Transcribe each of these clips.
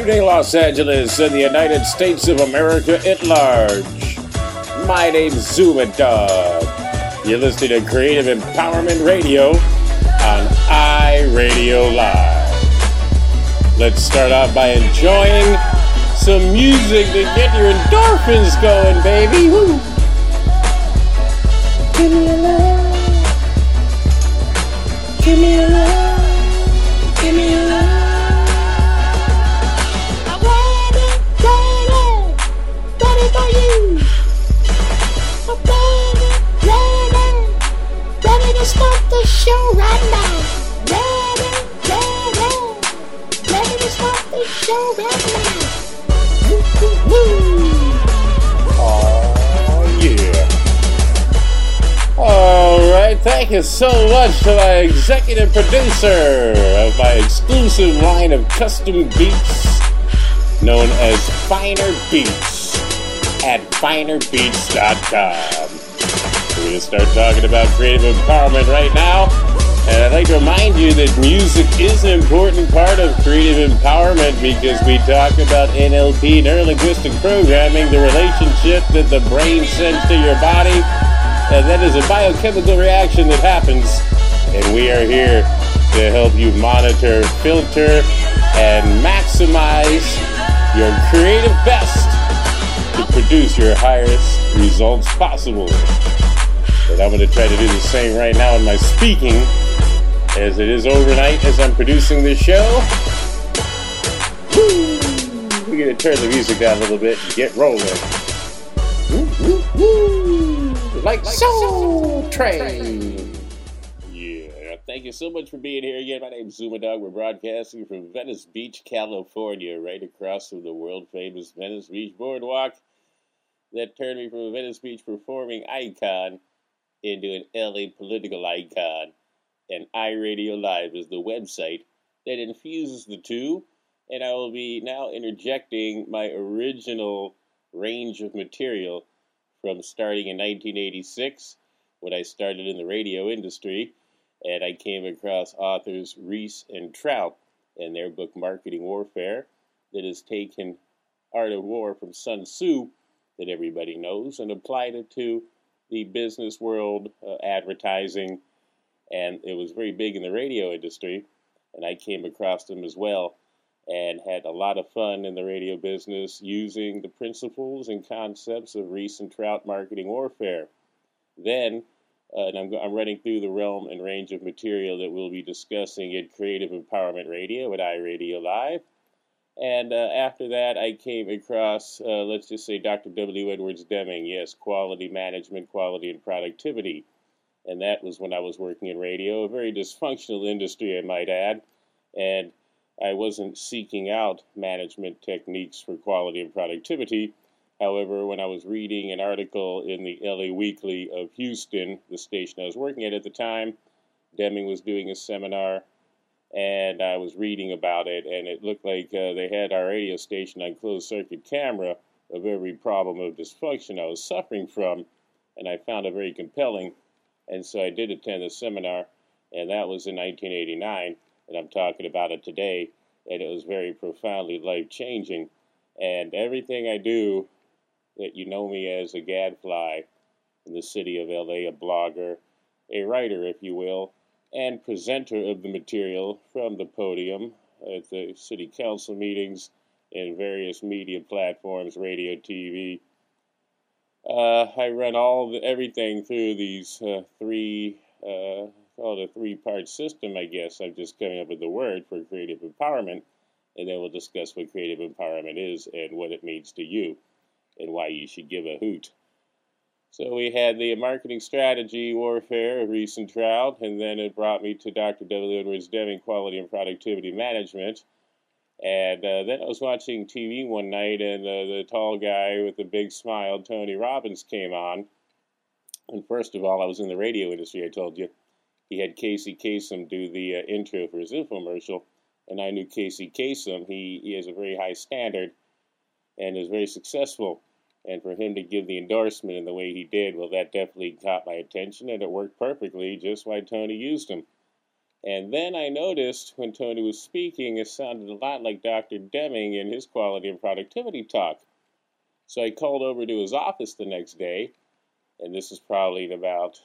evening, Los Angeles and the United States of America at large. My name's Zuma Dog. You're listening to Creative Empowerment Radio on iRadio Live. Let's start off by enjoying some music to get your endorphins going, baby. Woo. Give me a love. Give me a love. Give me a love. Start the show right now. Ready to start the show right now. Oh, yeah. All right, thank you so much to my executive producer of my exclusive line of custom beats known as Finer Beats at finerbeats.com. We're going to start talking about creative empowerment right now. And I'd like to remind you that music is an important part of creative empowerment because we talk about NLP, neuro-linguistic programming, the relationship that the brain sends to your body. And that is a biochemical reaction that happens. And we are here to help you monitor, filter, and maximize your creative best to produce your highest results possible. And I'm going to try to do the same right now in my speaking, as it is overnight as I'm producing this show. Woo! We're going to turn the music down a little bit and get rolling. Woo, woo, woo! Like Soul Train! Yeah, thank you so much for being here again. My name's Zuma Dog. We're broadcasting from Venice Beach, California, right across from the world-famous Venice Beach Boardwalk that turned me from a Venice Beach performing icon into an LA political icon, and iRadio Live is the website that infuses the two, and I will be now interjecting my original range of material from starting in 1986 when I started in the radio industry, and I came across authors Rees and Trout and their book Marketing Warfare that has taken Art of War from Sun Tzu that everybody knows and applied it to the business world, advertising, and it was very big in the radio industry, and I came across them as well and had a lot of fun in the radio business using the principles and concepts of Rees and Trout marketing warfare. Then, and I'm running through the realm and range of material that we'll be discussing at Creative Empowerment Radio at iRadio Live. And after that, I came across, let's just say, Dr. W. Edwards Deming. Yes, quality management, quality, and productivity. And that was when I was working in radio, a very dysfunctional industry, I might add. And I wasn't seeking out management techniques for quality and productivity. However, when I was reading an article in the LA Weekly of Houston, the station I was working at the time, Deming was doing a seminar, and I was reading about it, and it looked like they had our radio station on closed-circuit camera of every problem of dysfunction I was suffering from, and I found it very compelling, and so I did attend the seminar, and that was in 1989, and I'm talking about it today, and it was very profoundly life-changing, and everything I do, that you know me as a gadfly in the city of LA, a blogger, a writer, if you will, and presenter of the material from the podium at the city council meetings and various media platforms, radio, TV. I run everything through these called a three-part system, I guess. I'm just coming up with the word for creative empowerment, and then we'll discuss what creative empowerment is and what it means to you and why you should give a hoot. So we had the marketing strategy warfare of Rees and Trout, and then it brought me to Dr. W. Edwards Deming, quality and productivity management. And then I was watching TV one night, and the tall guy with the big smile, Tony Robbins, came on. And first of all, I was in the radio industry, I told you. He had Casey Kasem do the intro for his infomercial, and I knew Casey Kasem. He has a very high standard and is very successful. And for him to give the endorsement in the way he did, well, that definitely caught my attention, and it worked perfectly just why Tony used him. And then I noticed when Tony was speaking, it sounded a lot like Dr. Deming in his quality and productivity talk. So I called over to his office the next day, and this is probably in about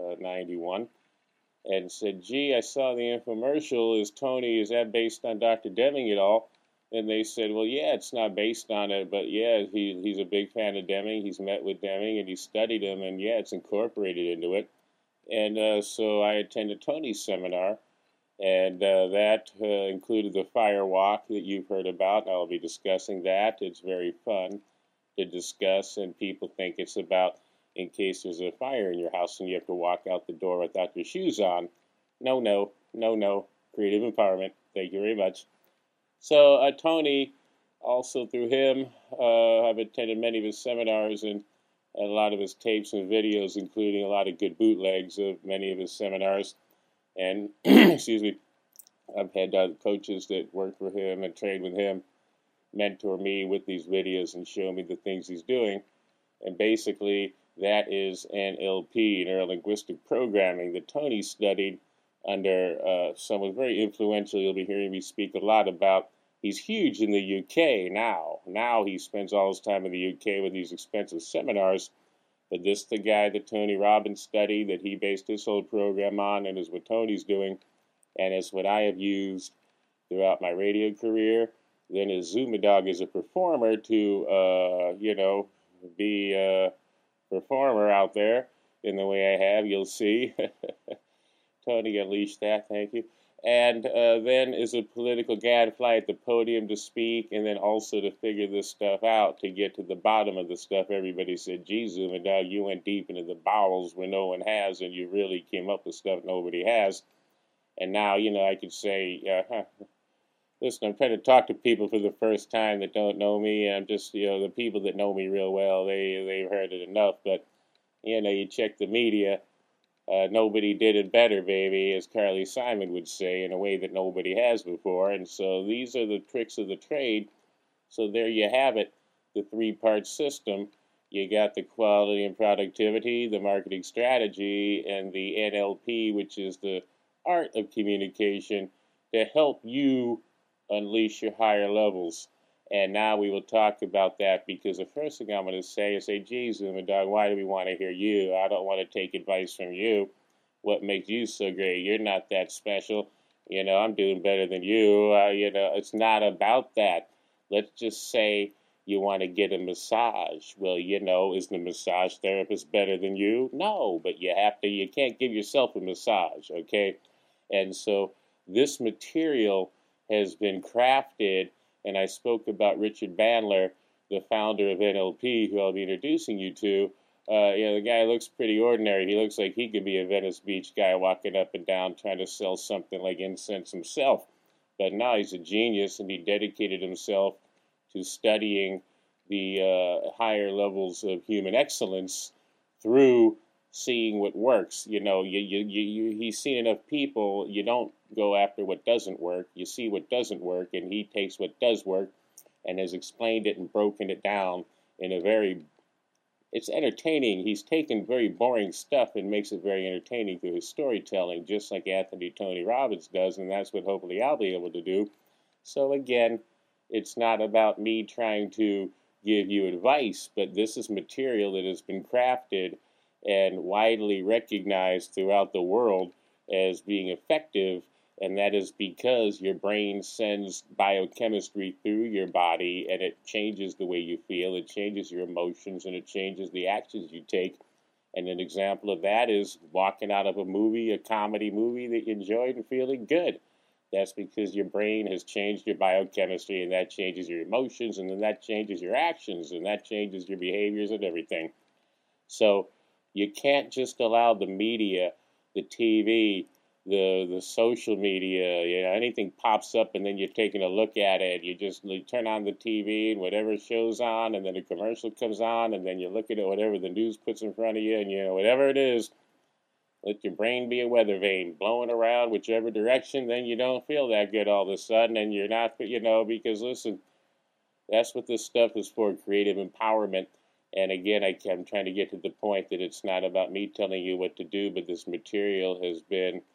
91, and said, gee, I saw the infomercial. Is that based on Dr. Deming at all? And they said, well, yeah, it's not based on it, but yeah, he's a big fan of Deming. He's met with Deming, and he studied him, and yeah, it's incorporated into it. And so I attended Tony's seminar, and that included the fire walk that you've heard about. I'll be discussing that. It's very fun to discuss, and people think it's about in case there's a fire in your house and you have to walk out the door without your shoes on. No. Creative empowerment. Thank you very much. So Tony, also through him, I've attended many of his seminars and a lot of his tapes and videos, including a lot of good bootlegs of many of his seminars. And, excuse me, I've had coaches that work for him and trained with him mentor me with these videos and show me the things he's doing. And basically, that is NLP, Neuro-Linguistic Programming, that Tony studied under someone very influential. You'll be hearing me speak a lot about. He's huge in the UK now. Now he spends all his time in the UK with these expensive seminars. But this is the guy that Tony Robbins studied, that he based his whole program on, and is what Tony's doing. And it's what I have used throughout my radio career. Then as Zumadog as a performer to, be a performer out there in the way I have, you'll see. Tony unleashed that, thank you. And then as a political gadfly at the podium to speak, and then also to figure this stuff out, to get to the bottom of the stuff. Everybody said, gee, Zumadog, you went deep into the bowels where no one has, and you really came up with stuff nobody has. And now, I could say, listen, I'm trying to talk to people for the first time that don't know me. I'm just, the people that know me real well, they've heard it enough. But, you check the media. Nobody did it better, baby, as Carly Simon would say, in a way that nobody has before. And so these are the tricks of the trade. So there you have it, the three-part system. You got the quality and productivity, the marketing strategy, and the NLP, which is the art of communication to help you unleash your higher levels. And now we will talk about that, because the first thing I'm going to say is, gee, Zumadog, why do we want to hear you? I don't want to take advice from you. What makes you so great? You're not that special. I'm doing better than you. It's not about that. Let's just say you want to get a massage. Well, is the massage therapist better than you? No, but you can't give yourself a massage, okay? And so this material has been crafted, and I spoke about Richard Bandler, the founder of NLP, who I'll be introducing you to. The guy looks pretty ordinary. He looks like he could be a Venice Beach guy walking up and down trying to sell something like incense himself. But now he's a genius, and he dedicated himself to studying the higher levels of human excellence through seeing what works. He's seen enough people. You don't go after what doesn't work. You see what doesn't work, and he takes what does work and has explained it and broken it down in it's entertaining. He's taken very boring stuff and makes it very entertaining through his storytelling, just like Tony Robbins does, and that's what hopefully I'll be able to do. So again, it's not about me trying to give you advice, but this is material that has been crafted and widely recognized throughout the world as being effective, and that is because your brain sends biochemistry through your body, and it changes the way you feel, it changes your emotions, and it changes the actions you take. And an example of that is walking out of a comedy movie that you enjoyed and feeling good. That's because your brain has changed your biochemistry, and that changes your emotions, and then that changes your actions, and that changes your behaviors and everything. So you can't just allow the media, the TV, the social media, anything pops up and then you're taking a look at it. You just turn on the TV and whatever show's on, and then a commercial comes on, and then you look at it, whatever the news puts in front of you, and whatever it is, let your brain be a weather vane blowing around whichever direction. Then you don't feel that good all of a sudden, and you're not, because listen, that's what this stuff is for, creative empowerment. And again, I'm trying to get to the point that it's not about me telling you what to do, but this material has been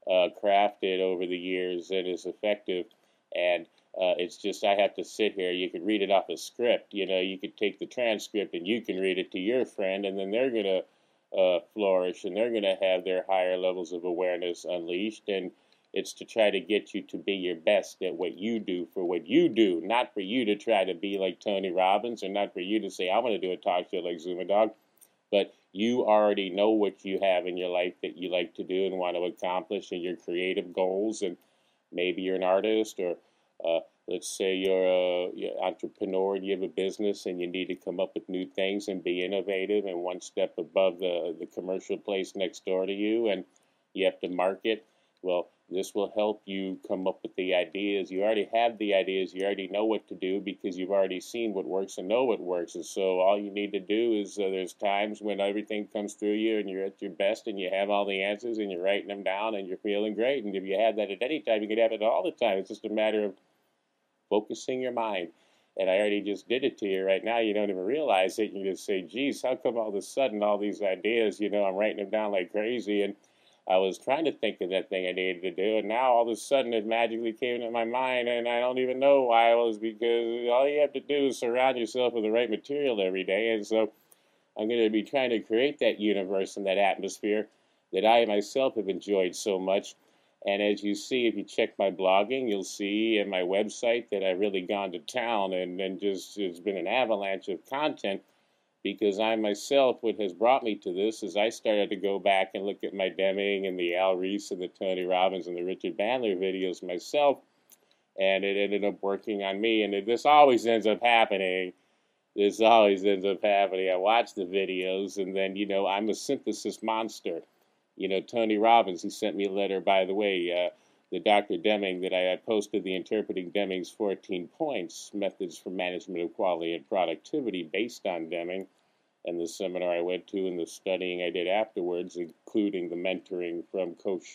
crafted over the years and is effective. And it's just, I have to sit here. You could read it off a script. You could take the transcript and you can read it to your friend, and then they're going to flourish, and they're going to have their higher levels of awareness unleashed. And it's to try to get you to be your best at what you do for what you do, not for you to try to be like Tony Robbins, or not for you to say, I want to do a talk show like Zuma Dog. But you already know what you have in your life that you like to do and want to accomplish, and your creative goals. And maybe you're an artist, or let's say you're an entrepreneur and you have a business and you need to come up with new things and be innovative and one step above the commercial place next door to you, and you have to market. Well, this will help you come up with the ideas. You already have the ideas. You already know what to do because you've already seen what works and know what works. And so all you need to do is there's times when everything comes through you and you're at your best and you have all the answers and you're writing them down and you're feeling great. And if you have that at any time, you can have it all the time. It's just a matter of focusing your mind. And I already just did it to you right now. You don't even realize it. You just say, geez, how come all of a sudden all these ideas, I'm writing them down like crazy. And I was trying to think of that thing I needed to do, and now all of a sudden it magically came into my mind, and I don't even know why. It was because all you have to do is surround yourself with the right material every day. And so I'm going to be trying to create that universe and that atmosphere that I myself have enjoyed so much. And as you see, if you check my blogging, you'll see in my website that I've really gone to town, and just it's been an avalanche of content. Because I myself, what has brought me to this is I started to go back and look at my Deming and the Al Ries and the Tony Robbins and the Richard Bandler videos myself, and it ended up working on me. And this always ends up happening. This always ends up happening. I watch the videos, and then, I'm a synthesis monster. Tony Robbins, he sent me a letter, by the way, the Dr. Deming, that I posted the Interpreting Deming's 14 Points, Methods for Management of Quality and Productivity, based on Deming, and the seminar I went to and the studying I did afterwards, including the mentoring from Coach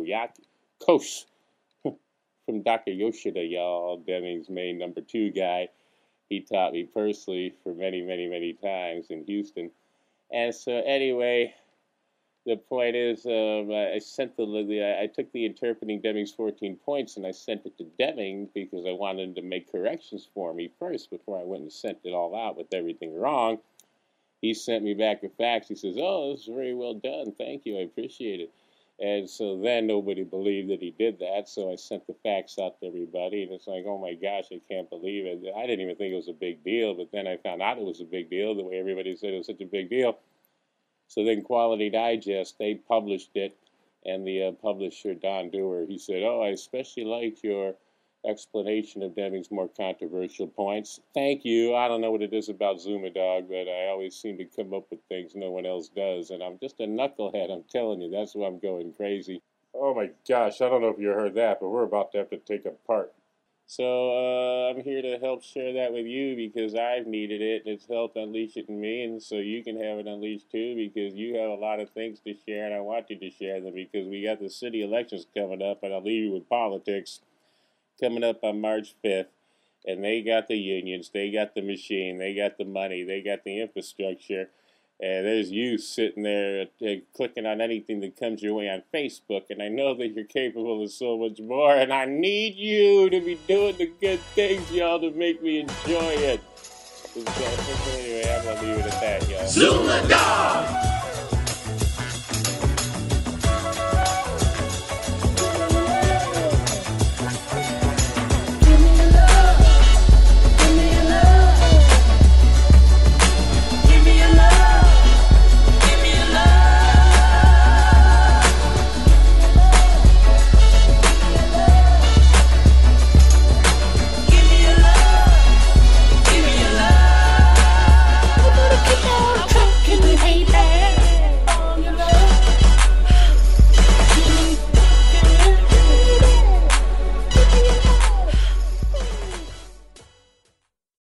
from Dr. Yoshida, y'all, Deming's main number 2 guy. He taught me personally for many, many, many times in Houston. And so anyway, the point is, I took the Interpreting Deming's 14 Points and I sent it to Deming because I wanted him to make corrections for me first before I went and sent it all out with everything wrong. He sent me back a fax. He says, "Oh, this is very well done. Thank you. I appreciate it." And so then nobody believed that he did that, so I sent the fax out to everybody, and it's like, oh my gosh, I can't believe it. I didn't even think it was a big deal, but then I found out it was a big deal, the way everybody said it was such a big deal. So then Quality Digest, they published it, and the publisher, Don Dewar, he said, "Oh, I especially liked your explanation of Deming's more controversial points." Thank you. I don't know what it is about Zuma Dog, but I always seem to come up with things no one else does, and I'm just a knucklehead, I'm telling you. That's why I'm going crazy. Oh my gosh, I don't know if you heard that, but we're about to have to take a part. So I'm here to help share that with you because I've needed it, and it's helped unleash it in me, and so you can have it unleashed too because you have a lot of things to share, and I want you to share them because we got the city elections coming up, and I'll leave you with politics coming up on March 5th, and they got the unions, they got the machine, they got the money, they got the infrastructure, and there's you sitting there clicking on anything that comes your way on Facebook, and I know that you're capable of so much more, and I need you to be doing the good things, y'all, to make me enjoy it. Anyway, I'm going to leave it at that, y'all. Zuma Dog!